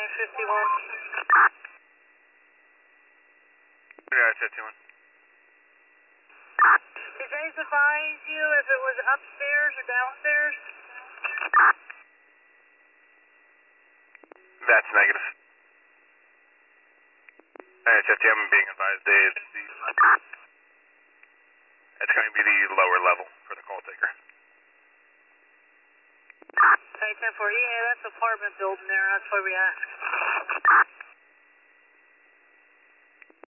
951. Yeah, 51. Did they advise you if it was upstairs or downstairs? That's negative. It's 50, I'm being advised it's going to be the lower level for the call taker. Okay, 10-4, yeah, that's apartment building there, that's why we asked.